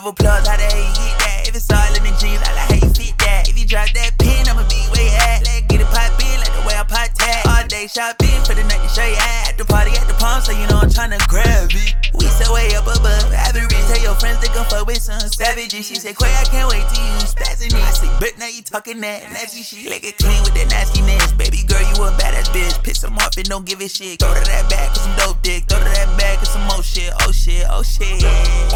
a plug, how the hell you get that? If it's all in the jeans, I like how you fit that. If you drop that pin, I'ma be where you at. Let's get it pop in like the way I pot tag. All day shopping for the night to show you at the party at the palm, so you know I'm tryna grab it. We so way up above average. Tell your friends they gon' fuck with some savages. She said, Quay, I can't wait till you spazzing it. I say, but now you talking that nasty shit. Like it clean with that nastiness. Baby girl, you a badass bitch. Piss them off and don't give a shit. Throw to that bag for some dope dick. Throw to that bag for some more shit. Oh shit, oh shit.